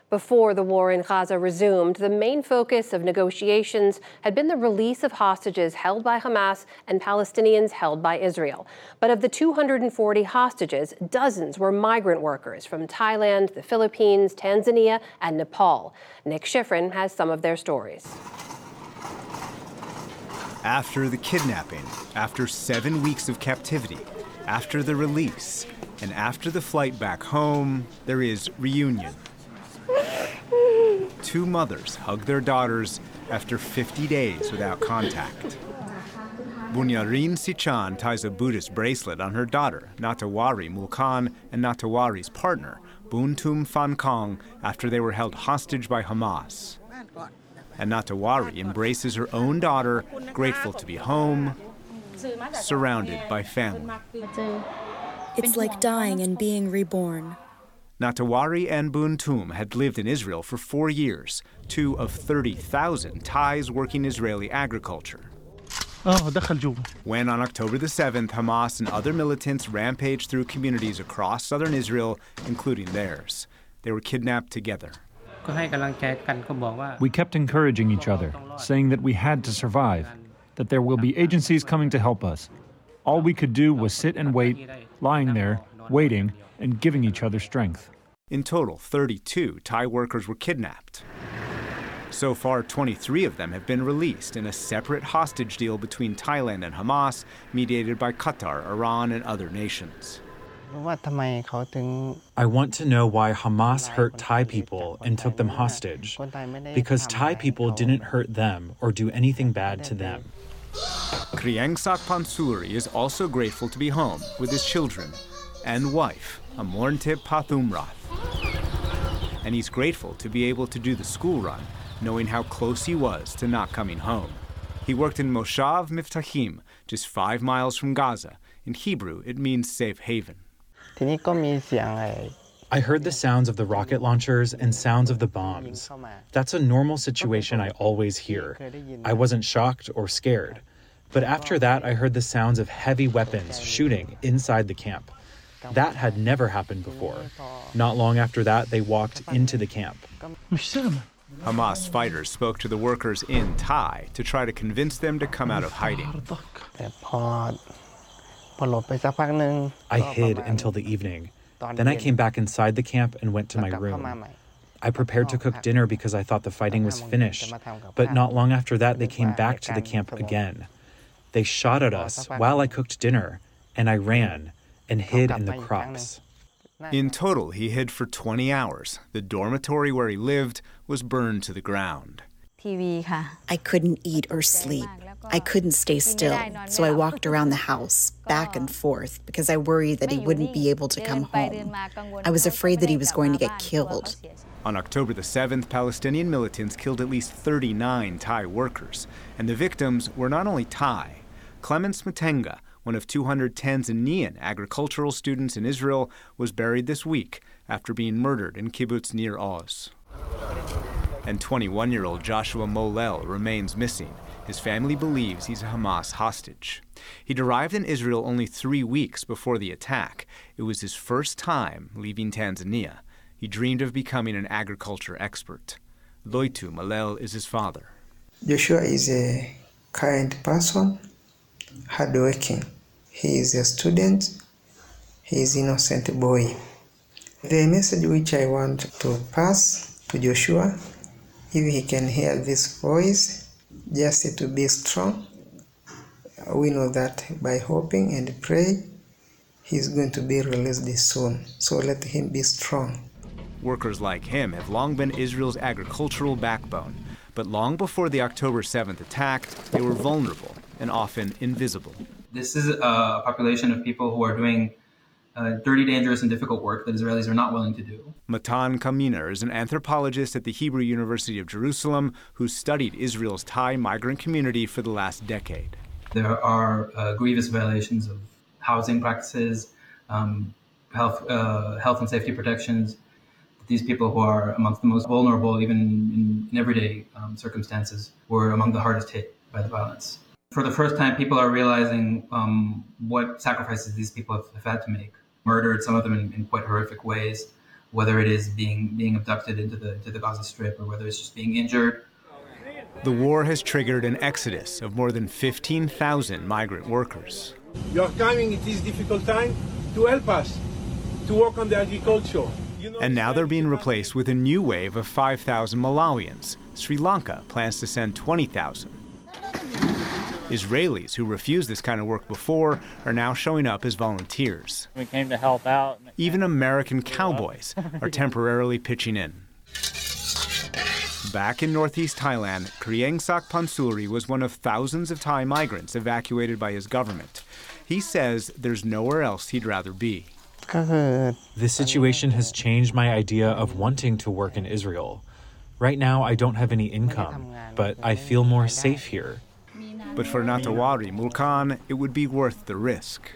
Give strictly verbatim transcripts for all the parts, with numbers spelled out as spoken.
Before the war in Gaza resumed, the main focus of negotiations had been the release of hostages held by Hamas and Palestinians held by Israel. But of the two hundred forty hostages, dozens were migrant workers from Thailand, the Philippines, Tanzania, and Nepal. Nick Schifrin has some of their stories. After the kidnapping, after seven weeks of captivity, after the release, and after the flight back home, there is reunion. Two mothers hug their daughters after fifty days without contact. Bunyarin Sichan ties a Buddhist bracelet on her daughter, Natawari Mulkan, and Natawari's partner, Buntum Fankong, after they were held hostage by Hamas. And Natawari embraces her own daughter, grateful to be home, surrounded by family. It's like dying and being reborn. Natawari and Buntum had lived in Israel for four years, two of thirty thousand Thais working Israeli agriculture. When on October the seventh, Hamas and other militants rampaged through communities across southern Israel, including theirs, they were kidnapped together. We kept encouraging each other, saying that we had to survive, that there will be agencies coming to help us. All we could do was sit and wait, lying there, waiting, and giving each other strength. In total, thirty-two Thai workers were kidnapped. So far, twenty-three of them have been released in a separate hostage deal between Thailand and Hamas, mediated by Qatar, Iran, and other nations. I want to know why Hamas hurt Thai people and took them hostage, because Thai people didn't hurt them or do anything bad to them. Kriengsak Pansuri is also grateful to be home with his children and wife, Amorntip Pathumrath. And he's grateful to be able to do the school run, knowing how close he was to not coming home. He worked in Moshav Miftahim, just five miles from Gaza. In Hebrew, it means safe haven. I heard the sounds of the rocket launchers and sounds of the bombs. That's a normal situation I always hear. I wasn't shocked or scared. But after that, I heard the sounds of heavy weapons shooting inside the camp. That had never happened before. Not long after that, they walked into the camp. Hamas fighters spoke to the workers in Thai to try to convince them to come out of hiding. I hid until the evening. Then I came back inside the camp and went to my room. I prepared to cook dinner because I thought the fighting was finished, but not long after that, they came back to the camp again. They shot at us while I cooked dinner, and I ran and hid in the crops. In total, he hid for twenty hours. The dormitory where he lived was burned to the ground. I couldn't eat or sleep. I couldn't stay still, so I walked around the house, back and forth, because I worried that he wouldn't be able to come home. I was afraid that he was going to get killed. On October the seventh, Palestinian militants killed at least thirty-nine Thai workers, and the victims were not only Thai. Clemens Matenga, one of two hundred Tanzanian agricultural students in Israel, was buried this week after being murdered in Kibbutz Nir Oz. And twenty-one-year-old Joshua Molel remains missing. His family believes he's a Hamas hostage. He'd arrived in Israel only three weeks before the attack. It was his first time leaving Tanzania. He dreamed of becoming an agriculture expert. Loitu Molel is his father. Joshua is a kind person, hardworking. He is a student. He is an innocent boy. The message which I want to pass to Joshua, if he can hear this voice, just to be strong. We know that by hoping and praying, he's going to be released soon. So let him be strong. Workers like him have long been Israel's agricultural backbone. But long before the October seventh attack, they were vulnerable and often invisible. This is a population of people who are doing uh, dirty, dangerous, and difficult work that Israelis are not willing to do. Matan Kaminer is an anthropologist at the Hebrew University of Jerusalem who studied Israel's Thai migrant community for the last decade. There are uh, grievous violations of housing practices, um, health, uh, health and safety protections. These people who are amongst the most vulnerable, even in, in everyday um, circumstances, were among the hardest hit by the violence. For the first time, people are realizing um, what sacrifices these people have, have had to make. Murdered, some of them in, in quite horrific ways, whether it is being being abducted into the to the Gaza Strip, or whether it's just being injured. The war has triggered an exodus of more than fifteen thousand migrant workers. You are coming at this difficult time to help us to work on the agriculture. You know, and now they're being replaced with a new wave of five thousand Malawians. Sri Lanka plans to send twenty thousand. Israelis who refused this kind of work before are now showing up as volunteers. We came to help out. Even American cowboys are temporarily pitching in. Back in northeast Thailand, Kriengsak Pansuri was one of thousands of Thai migrants evacuated by his government. He says there's nowhere else he'd rather be. This situation has changed my idea of wanting to work in Israel. Right now, I don't have any income, but I feel more safe here. But for Natawari Mulkan, it would be worth the risk.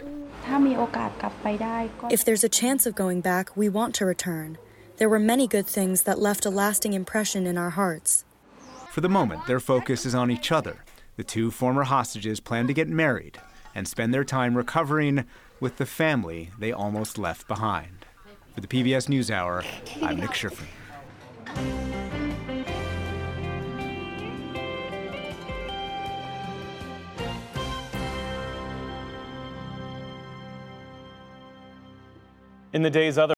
If there's a chance of going back, we want to return. There were many good things that left a lasting impression in our hearts. For the moment, their focus is on each other. The two former hostages plan to get married and spend their time recovering with the family they almost left behind. For the P B S NewsHour, I'm Nick Schifrin. In the days other